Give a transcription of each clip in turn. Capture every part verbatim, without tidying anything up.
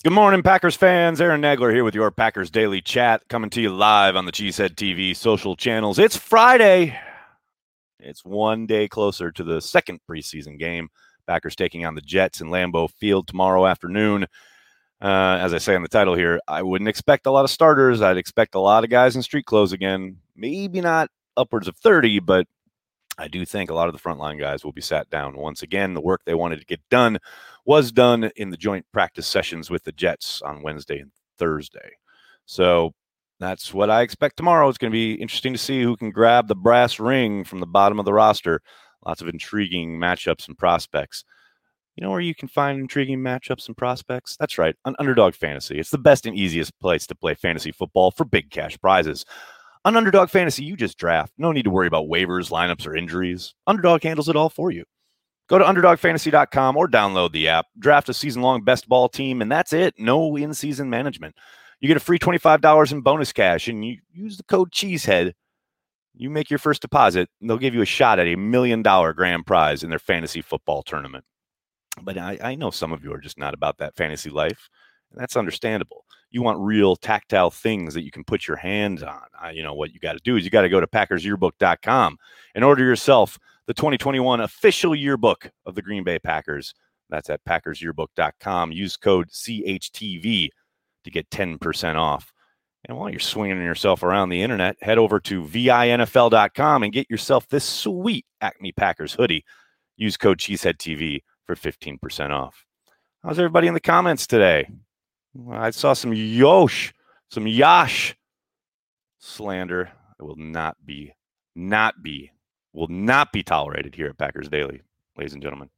Good morning, Packers fans. Aaron Nagler here with your Packers Daily Chat, coming to you live on the Cheesehead T V social channels. It's Friday. It's one day closer to the second preseason game. Packers taking on the Jets in Lambeau Field tomorrow afternoon. Uh, as I say in the title here, I wouldn't expect a lot of starters. I'd expect a lot of guys in street clothes again. Maybe not upwards of thirty, but I do think a lot of the frontline guys will be sat down once again. The work they wanted to get done was done in the joint practice sessions with the Jets on Wednesday and Thursday. So that's what I expect tomorrow. It's going to be interesting to see who can grab the brass ring from the bottom of the roster. Lots of intriguing matchups and prospects. You know where you can find intriguing matchups and prospects? That's right, on Underdog Fantasy. It's the best and easiest place to play fantasy football for big cash prizes. On Underdog Fantasy, you just draft. No need to worry about waivers, lineups, or injuries. Underdog handles it all for you. Go to underdog fantasy dot com or download the app. Draft a season-long best ball team, and that's it. No in-season management. You get a free twenty-five dollars in bonus cash, and you use the code CHEESEHEAD. You make your first deposit, and they'll give you a shot at a million-dollar grand prize in their fantasy football tournament. But I, I know some of you are just not about that fantasy life, and that's understandable. You want real tactile things that you can put your hands on. Uh, you know, what you got to do is you got to go to packers yearbook dot com and order yourself the twenty twenty-one official yearbook of the Green Bay Packers. That's at packers yearbook dot com. Use code C H T V to get ten percent off. And while you're swinging yourself around the internet, head over to V I N F L dot com and get yourself this sweet Acme Packers hoodie. Use code CheeseheadTV for fifteen percent off. How's everybody in the comments today? I saw some Yosh, some Yash slander that will not be, not be, will not be tolerated here at Packers Daily, ladies and gentlemen.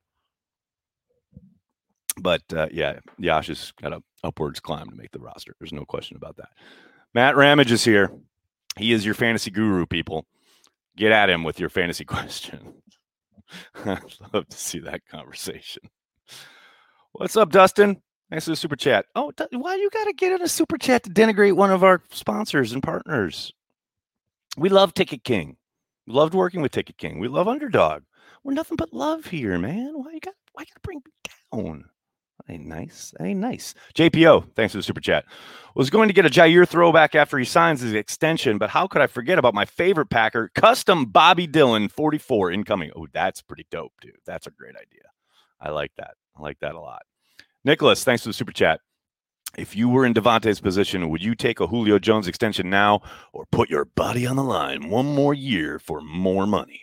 But, uh, yeah, Yash has got an upwards climb to make the roster. There's no question about that. Matt Ramage is here. He is your fantasy guru, people. Get at him with your fantasy question. I'd love to see that conversation. What's up, Dustin? Thanks for the super chat. Oh, why you got to get in a super chat to denigrate one of our sponsors and partners? We love Ticket King. We loved working with Ticket King. We love Underdog. We're nothing but love here, man. Why you got? Why you got to bring me down? That ain't nice. That ain't nice. J P O, thanks for the super chat. Was going to get a Jair throwback after he signs his extension, but how could I forget about my favorite Packer, custom Bobby Dillon forty-four incoming? Oh, that's pretty dope, dude. That's a great idea. I like that. I like that a lot. Nicholas, thanks for the super chat. If you were in Devontae's position, would you take a Julio Jones extension now or put your body on the line one more year for more money?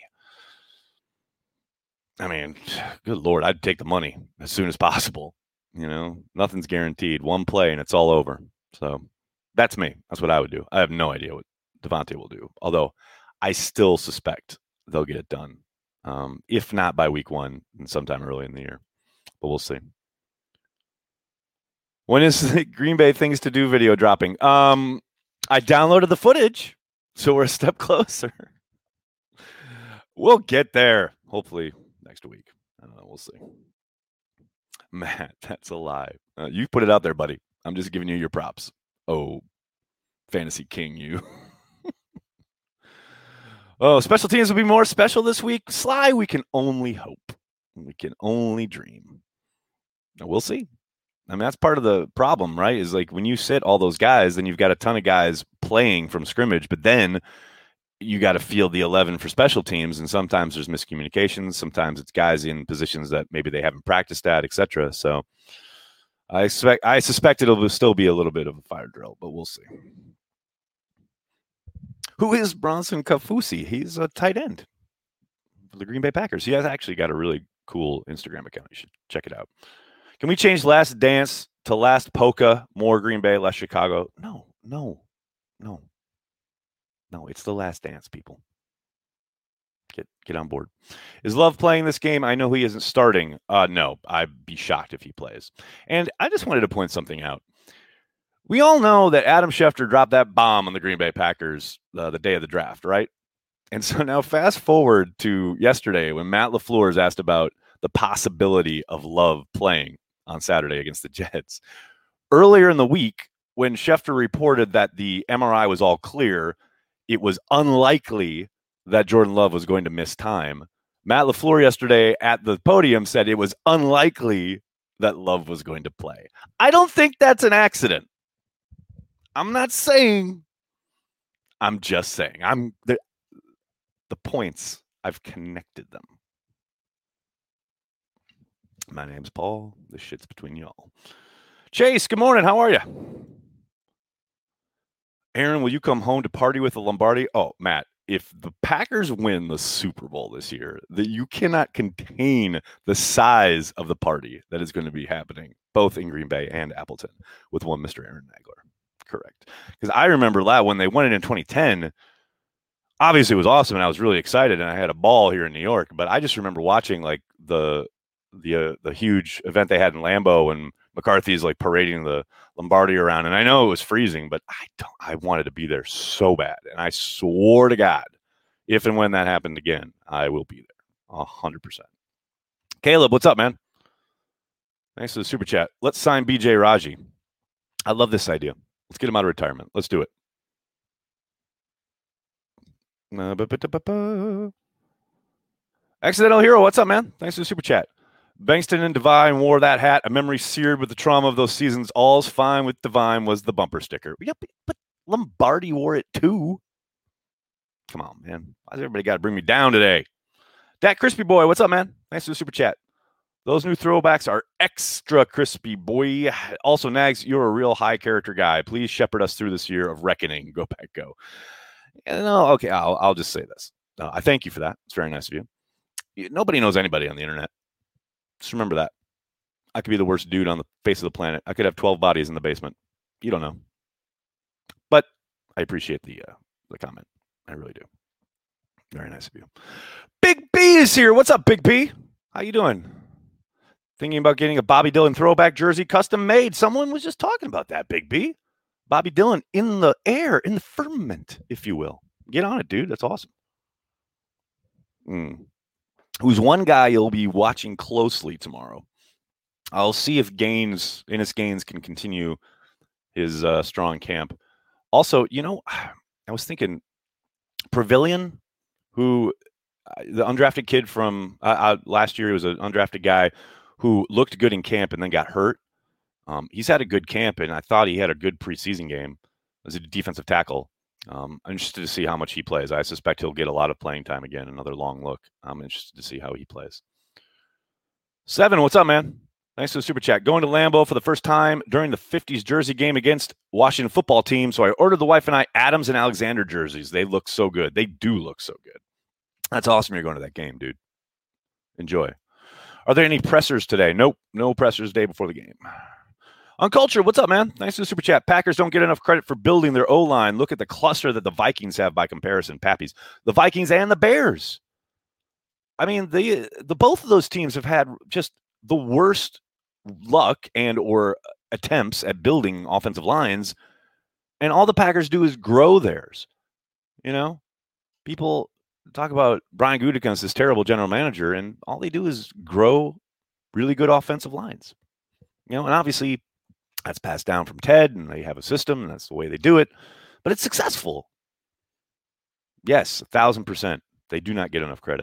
I mean, good Lord, I'd take the money as soon as possible. You know, nothing's guaranteed. One play and it's all over. So that's me. That's what I would do. I have no idea what Devontae will do, although I still suspect they'll get it done. Um, if not by week one, and sometime early in the year. But we'll see. When is the Green Bay Things to Do video dropping? Um, I downloaded the footage, so we're a step closer. We'll get there, hopefully, next week. I don't know. We'll see. Matt, that's a lie. Uh, you put it out there, buddy. I'm just giving you your props. Oh, Fantasy King, you. Oh, special teams will be more special this week. Sly, we can only hope. We can only dream. Now, we'll see. I mean, that's part of the problem, right? Is like when you sit all those guys, then you've got a ton of guys playing from scrimmage, but then you got to field the eleven for special teams. And sometimes there's miscommunications. Sometimes it's guys in positions that maybe they haven't practiced at, et cetera. So I expect, I suspect it'll still be a little bit of a fire drill, but we'll see. Who is Bronson Kafusi? He's a tight end for the Green Bay Packers. He has actually got a really cool Instagram account. You should check it out. Can we change Last Dance to Last Polka? More Green Bay, less Chicago? No, no, no. No, it's the Last Dance, people. Get get on board. Is Love playing this game? I know he isn't starting. Uh, no, I'd be shocked if he plays. And I just wanted to point something out. We all know that Adam Schefter dropped that bomb on the Green Bay Packers uh, the day of the draft, right? And so now fast forward to yesterday when Matt LaFleur is asked about the possibility of Love playing on Saturday against the Jets. Earlier in the week, when Schefter reported that the M R I was all clear, it was unlikely that Jordan Love was going to miss time. Matt LaFleur yesterday at the podium said it was unlikely that Love was going to play. I don't think that's an accident. I'm not saying. I'm just saying. I'm the the points. I've connected them. My name's Paul. This shit's between y'all. Chase, good morning. How are you? Aaron, will you come home to party with the Lombardi? Oh, Matt, if the Packers win the Super Bowl this year, that you cannot contain the size of the party that is going to be happening, both in Green Bay and Appleton, with one Mister Aaron Nagler. Correct. Because I remember when they won it in twenty ten, obviously it was awesome, and I was really excited, and I had a ball here in New York. But I just remember watching like the the uh, the huge event they had in Lambeau, and McCarthy's like parading the Lombardi around, and I know it was freezing, but I don't. I wanted to be there so bad, and I swore to God, if and when that happened again, I will be there, a hundred percent. Caleb, what's up, man? Thanks for the super chat. Let's sign B J Raji. I love this idea. Let's get him out of retirement. Let's do it. Uh, Accidental Hero, what's up, man? Thanks for the super chat. Bankston and Divine wore that hat. A memory seared with the trauma of those seasons. All's fine with Divine was the bumper sticker. Yep, but Lombardi wore it too. Come on, man. Why's everybody got to bring me down today? Dak Crispy Boy, what's up, man? Thanks for the super chat. Those new throwbacks are extra crispy, boy. Also, Nags, you're a real high character guy. Please shepherd us through this year of reckoning. Go Pack, go. No, okay, I'll, I'll just say this. Uh, I thank you for that. It's very nice of you. Nobody knows anybody on the internet. Just remember that. I could be the worst dude on the face of the planet. I could have twelve bodies in the basement. You don't know. But I appreciate the uh, the comment. I really do. Very nice of you. Big B is here. What's up, Big B? How you doing? Thinking about getting a Bobby Dillon throwback jersey custom made. Someone was just talking about that, Big B. Bobby Dillon in the air, in the firmament, if you will. Get on it, dude. That's awesome. Mm. Who's one guy you'll be watching closely tomorrow. I'll see if Gaines, Ennis Gaines, can continue his uh, strong camp. Also, you know, I was thinking Pavilion, who uh, the undrafted kid from uh, uh, last year, he was an undrafted guy who looked good in camp and then got hurt. Um, he's had a good camp, and I thought he had a good preseason game as a defensive tackle. Um, I'm interested to see how much he plays. I suspect he'll get a lot of playing time again. Another long look. I'm interested to see how he plays. Seven, what's up, man? Thanks for the super chat. Going to Lambeau for the first time during the fifties jersey game against Washington football team. So I ordered the wife and I Adams and Alexander jerseys. They look so good. They do look so good. That's awesome. You're going to that game, dude. Enjoy. Are there any pressers today? Nope. No pressers day before the game. Uncultured, what's up, man? Thanks for the super chat. Packers don't get enough credit for building their O-line. Look at the cluster that the Vikings have by comparison, Pappies. The Vikings and the Bears. I mean, the the both of those teams have had just the worst luck and or attempts at building offensive lines, and all the Packers do is grow theirs. You know, people talk about Brian Gutekunst, this terrible general manager, and all they do is grow really good offensive lines. You know, and obviously that's passed down from Ted, and they have a system, and that's the way they do it. But it's successful. Yes, a thousand percent. They do not get enough credit.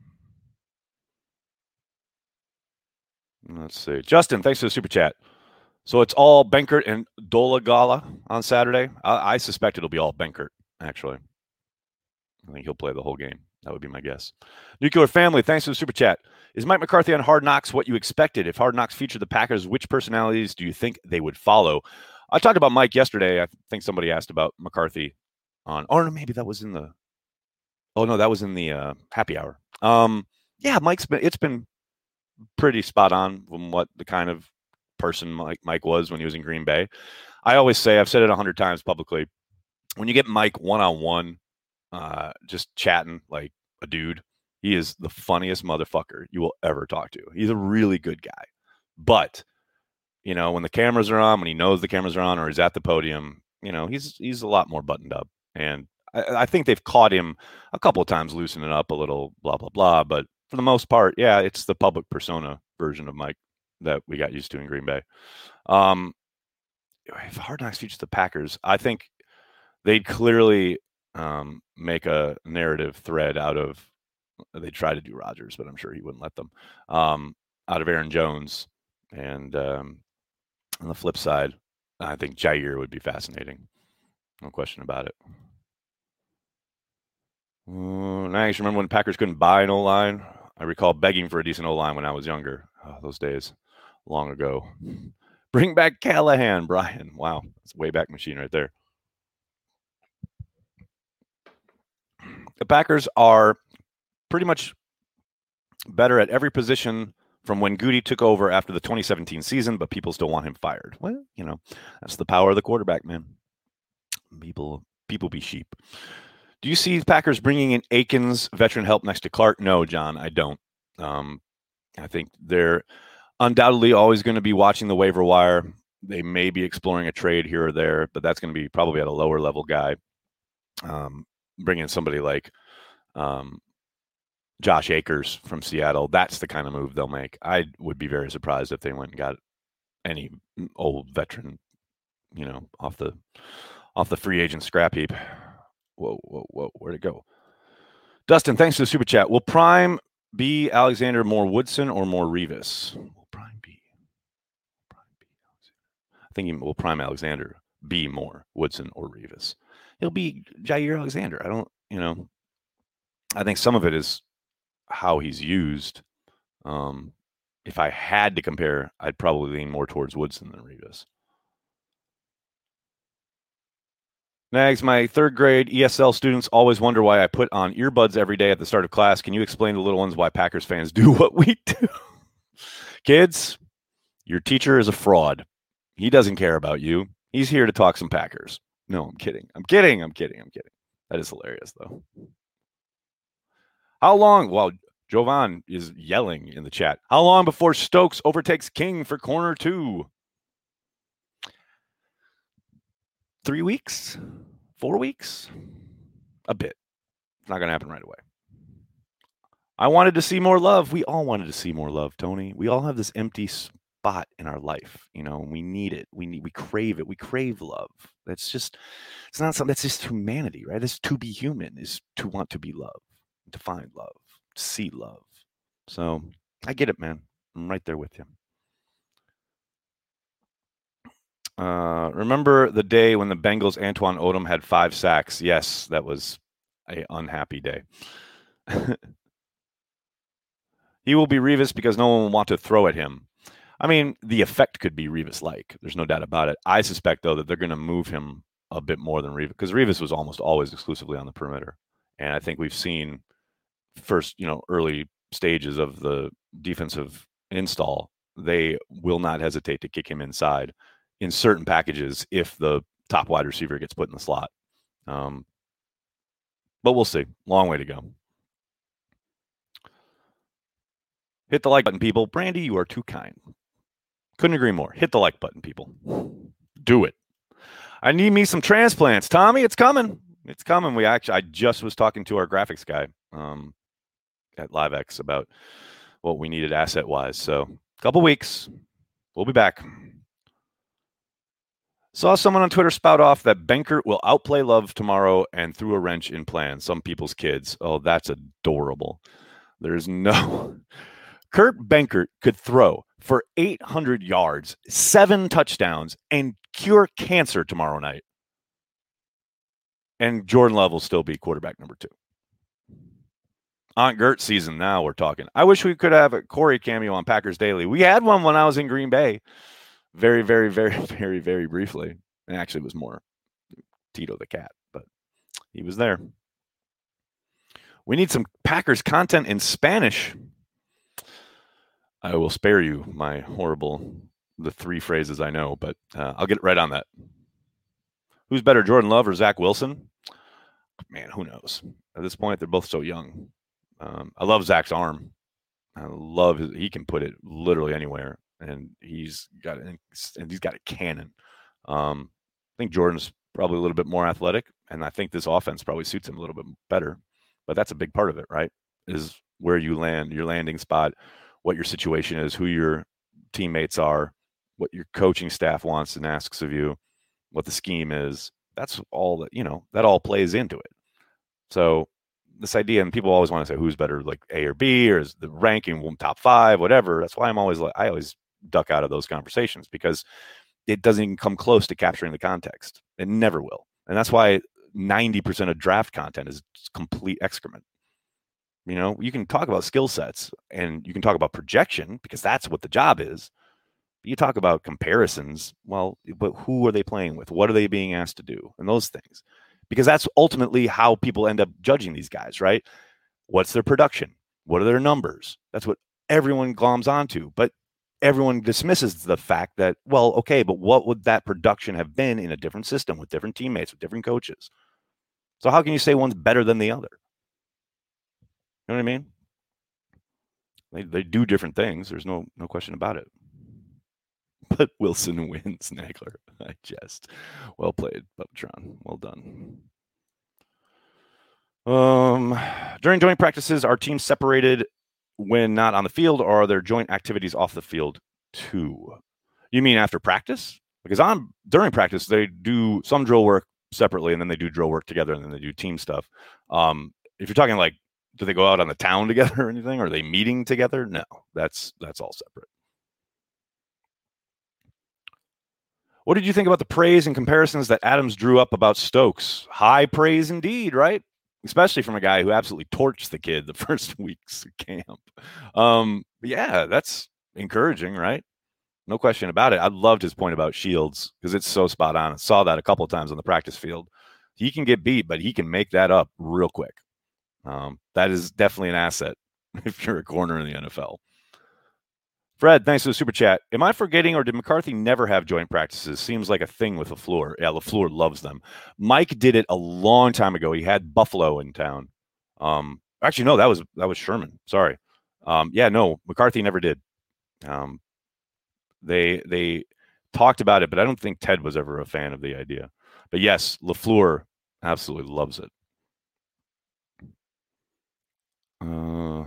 Let's see. Justin, thanks for the super chat. So it's all Benkert and Dolegala on Saturday. I, I suspect it'll be all Benkert, actually. I think he'll play the whole game. That would be my guess. Nuclear Family, thanks for the super chat. Is Mike McCarthy on Hard Knocks what you expected? If Hard Knocks featured the Packers, which personalities do you think they would follow? I talked about Mike yesterday. I think somebody asked about McCarthy on, or maybe that was in the, oh no, that was in the uh, happy hour. Um, yeah, Mike's been, it's been pretty spot on from what the kind of person Mike, Mike was when he was in Green Bay. I always say, I've said it a hundred times publicly, when you get Mike one-on-one, uh, just chatting like a dude, he is the funniest motherfucker you will ever talk to. He's a really good guy. But, you know, when the cameras are on, when he knows the cameras are on or he's at the podium, you know, he's he's a lot more buttoned up. And I, I think they've caught him a couple of times loosening up a little, blah, blah, blah. But for the most part, yeah, it's the public persona version of Mike that we got used to in Green Bay. Um, if Hard Knocks features the Packers, I think they'd clearly um, make a narrative thread out of, they try to do Rodgers, but I'm sure he wouldn't let them, um, out of Aaron Jones And um, on the flip side, I think Jair would be fascinating. No question about it. Uh, I actually remember when Packers couldn't buy an O-line. I recall begging for a decent O-line when I was younger. Oh, those days, long ago. Bring back Callahan, Brian. Wow, that's a way back machine right there. The Packers are pretty much better at every position from when Goody took over after the twenty seventeen season, but people still want him fired. Well, you know, that's the power of the quarterback, man. People, people be sheep. Do you see Packers bringing in Akins, veteran help next to Clark? No, John, I don't. Um, I think they're undoubtedly always going to be watching the waiver wire. They may be exploring a trade here or there, but that's going to be probably at a lower level guy. Um, bring in somebody like um, Josh Akers from Seattle. That's the kind of move they'll make. I would be very surprised if they went and got any old veteran, you know, off the off the free agent scrap heap. Whoa, whoa, whoa! Where'd it go? Dustin, thanks for the super chat. Will Prime be Alexander more Woodson or more Revis? Will Prime be? Prime be Alexander. I think he will Prime Alexander be more Woodson or Revis. He'll be Jair Alexander. I don't, you know, I think some of it is how he's used. Um, if I had to compare, I'd probably lean more towards Woodson than Revis. Next, my third grade E S L students always wonder why I put on earbuds every day at the start of class. Can you explain to little ones why Packers fans do what we do? Kids, your teacher is a fraud. He doesn't care about you. He's here to talk some Packers. No, I'm kidding. I'm kidding. I'm kidding. I'm kidding. That is hilarious, though. How long? Well, Jovan is yelling in the chat. How long before Stokes overtakes King for corner two? Three weeks? Four weeks? A bit. It's not going to happen right away. I wanted to see more love. We all wanted to see more love, Tony. We all have this empty spot in our life. You know, we need it. We need, we crave it. We crave love. That's just, it's not something, that's just humanity, right? It's to be human, is to want to be loved, to find love, to see love. So I get it, man. I'm right there with you. Uh, remember the day when the Bengals' Antoine Odom had five sacks? Yes, that was an unhappy day. He will be Revis because no one will want to throw at him. I mean, the effect could be Revis-like. There's no doubt about it. I suspect, though, that they're going to move him a bit more than Revis, because Revis was almost always exclusively on the perimeter. And I think we've seen first, you know, early stages of the defensive install, they will not hesitate to kick him inside in certain packages if the top wide receiver gets put in the slot. Um, but we'll see. Long way to go. Hit the like button, people. Brandy, you are too kind. Couldn't agree more. Hit the like button, people. Do it. I need me some transplants. Tommy, it's coming. It's coming. We actually, I just was talking to our graphics guy um, at LiveX about what we needed asset-wise. So a couple weeks, we'll be back. Saw someone on Twitter spout off that Benkert will outplay Love tomorrow and threw a wrench in plans. Some people's kids. Oh, that's adorable. There's no... Kurt Benkert could throw for eight hundred yards, seven touchdowns, and cure cancer tomorrow night. And Jordan Love will still be quarterback number two. Aunt Gert season now we're talking. I wish we could have a Corey cameo on Packers Daily. We had one when I was in Green Bay. Very, very, very, very, very briefly. And actually it was more Tito the cat, but he was there. We need some Packers content in Spanish. I will spare you my horrible, the three phrases I know, but uh, I'll get right on that. Who's better, Jordan Love or Zach Wilson? Man, who knows? At this point, they're both so young. Um, I love Zach's arm. I love his, he can put it literally anywhere, and he's got and he's got a cannon. Um, I think Jordan's probably a little bit more athletic, and I think this offense probably suits him a little bit better. But that's a big part of it, right? Is where you land, your landing spot, what your situation is, who your teammates are, what your coaching staff wants and asks of you, what the scheme is. That's all that, you know, that all plays into it. So this idea, and people always want to say who's better, like A or B, or is the ranking top five, whatever. That's why I'm always like, I always duck out of those conversations because it doesn't even come close to capturing the context. It never will. And that's why ninety percent of draft content is complete excrement. You know, you can talk about skill sets and you can talk about projection because that's what the job is. You talk about comparisons. Well, but who are they playing with? What are they being asked to do? And those things, because that's ultimately how people end up judging these guys, right? What's their production? What are their numbers? That's what everyone gloms onto. But everyone dismisses the fact that, well, okay, but what would that production have been in a different system with different teammates, with different coaches? So how can you say one's better than the other? You know what I mean? They they do different things. There's no no question about it. But Wilson wins, Nagler. I jest. Well played, Bubtron. Well done. Um, during joint practices, are teams separated when not on the field, or are there joint activities off the field too? You mean after practice? Because on during practice, they do some drill work separately, and then they do drill work together, and then they do team stuff. Um, if you're talking like, do they go out on the town together or anything? Are they meeting together? No, that's that's all separate. What did you think about the praise and comparisons that Adams drew up about Stokes? High praise indeed, right? Especially from a guy who absolutely torched the kid the first weeks of camp. Um, yeah, that's encouraging, right? No question about it. I loved his point about Shields because it's so spot on. I saw that a couple of times on the practice field. He can get beat, but he can make that up real quick. Um, that is definitely an asset if you're a corner in the N F L. Fred, thanks for the super chat. Am I forgetting, or did McCarthy never have joint practices? Seems like a thing with LaFleur. Yeah, LaFleur loves them. Mike did it a long time ago. He had Buffalo in town. Um, actually, no, that was that was Sherman. Sorry. Um, yeah, no, McCarthy never did. Um, they they talked about it, but I don't think Ted was ever a fan of the idea. But yes, LaFleur absolutely loves it. Uh,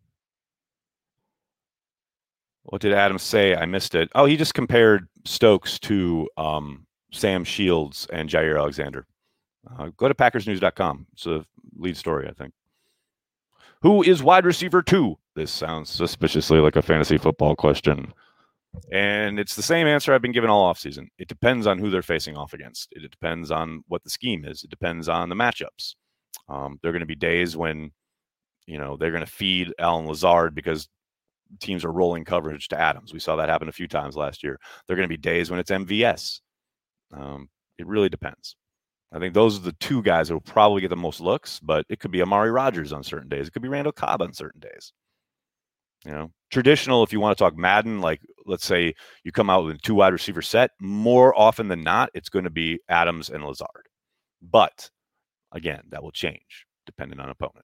what did Adam say? I missed it. Oh, he just compared Stokes to um, Sam Shields and Jair Alexander. Uh, go to Packers News dot com. It's a lead story, I think. Who is wide receiver two? This sounds suspiciously like a fantasy football question. And it's the same answer I've been given all offseason. It depends on who they're facing off against. It depends on what the scheme is. It depends on the matchups. Um, there are going to be days when, you know, they're going to feed Allen Lazard because teams are rolling coverage to Adams. We saw that happen a few times last year. There are going to be days when it's M V S. Um, it really depends. I think those are the two guys that will probably get the most looks, but it could be Amari Rodgers on certain days. It could be Randall Cobb on certain days. You know, traditional, if you want to talk Madden, like let's say you come out with a two wide receiver set, more often than not, it's going to be Adams and Lazard. But again, that will change depending on opponent.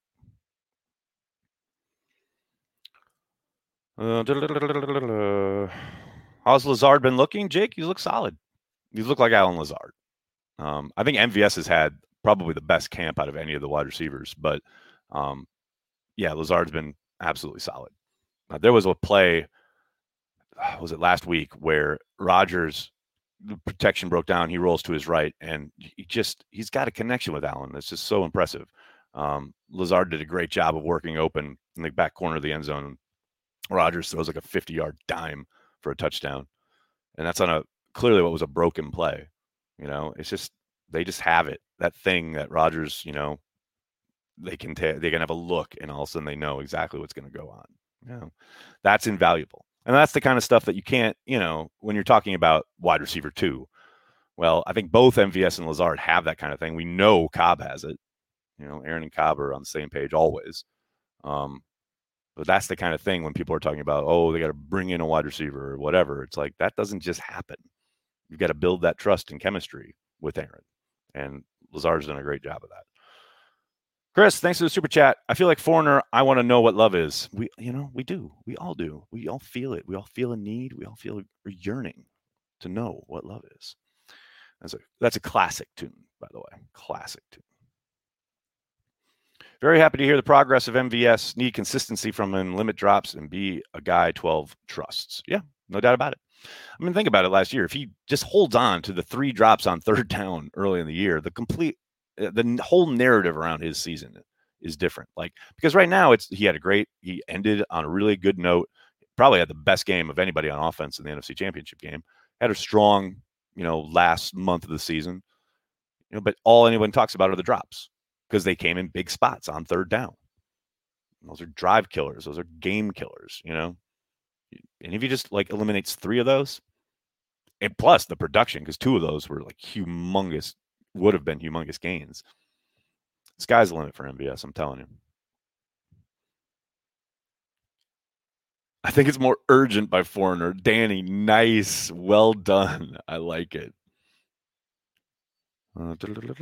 Uh, how's Lazard been looking, Jake? You look solid. You look like Allen Lazard. Um, I think M V S has had probably the best camp out of any of the wide receivers, but um, yeah, Lazard's been absolutely solid. Uh, there was a play, was it last week, where Rodgers, the protection broke down. He rolls to his right, and he just he's got a connection with Allen. That's just so impressive. Um, Lazard did a great job of working open in the back corner of the end zone. Rodgers throws like a fifty-yard dime for a touchdown, and that's on a clearly what was a broken play. You know, it's just they just have it, that thing that Rodgers, you know, they can ta- they can have a look, and all of a sudden they know exactly what's going to go on. You know, that's invaluable, and that's the kind of stuff that you can't, you know, when you're talking about wide receiver two. Well, I think both M V S and Lazard have that kind of thing. We know Cobb has it. You know, Aaron and Cobb are on the same page always. Um, But that's the kind of thing when people are talking about, oh, they got to bring in a wide receiver or whatever. It's like that doesn't just happen. You've got to build that trust and chemistry with Aaron. And Lazard's done a great job of that. Chris, thanks for the super chat. I feel like Foreigner, I want to know what love is. We, you know, we do. We all do. We all feel it. We all feel a need. We all feel a yearning to know what love is. That's a, that's a classic tune, by the way. Classic tune. Very happy to hear the progress of M V S. Need consistency from him, limit drops, and be a guy twelve trusts. Yeah, no doubt about it. I mean, think about it last year. If he just holds on to the three drops on third down early in the year, the complete, the whole narrative around his season is different. Like, because right now it's, he had a great, he ended on a really good note. probably had the best game of anybody on offense in the N F C Championship game. Had a strong, you know, last month of the season. You know, but all anyone talks about are the drops because they came in big spots on third down. Those are drive killers. Those are game killers, you know. And if he just like eliminates three of those, and plus the production, because two of those were like humongous, would have been humongous gains. Sky's the limit for M V S, I'm telling you. I think it's more urgent by Foreigner. Danny, nice. Well done. I like it. Uh,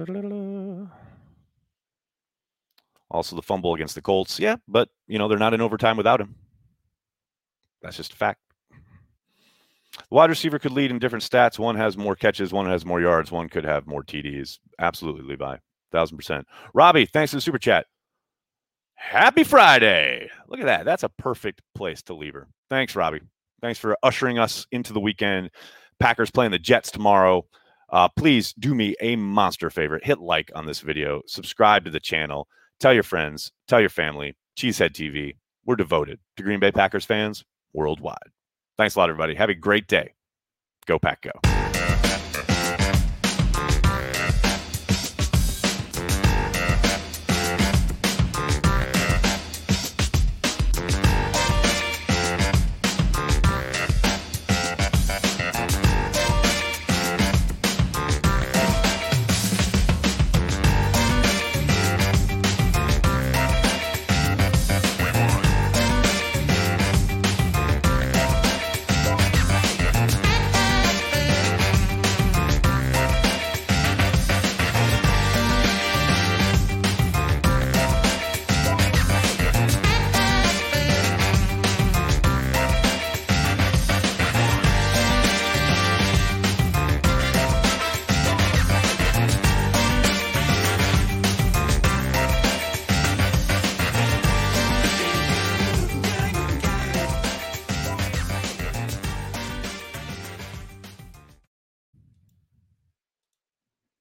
also, the fumble against the Colts. Yeah, but, you know, they're not in overtime without him. That's just a fact. The wide receiver could lead in different stats. One has more catches. One has more yards. One could have more T Ds. Absolutely, Levi. one thousand percent. Robbie, thanks for the super chat. Happy Friday. Look at that. That's a perfect place to leave her. Thanks, Robbie. Thanks for ushering us into the weekend. Packers playing the Jets tomorrow. Uh, please do me a monster favor. Hit like on this video. Subscribe to the channel. Tell your friends. Tell your family. Cheesehead T V. We're devoted to Green Bay Packers fans worldwide. Thanks a lot, everybody. Have a great day. Go Pack Go.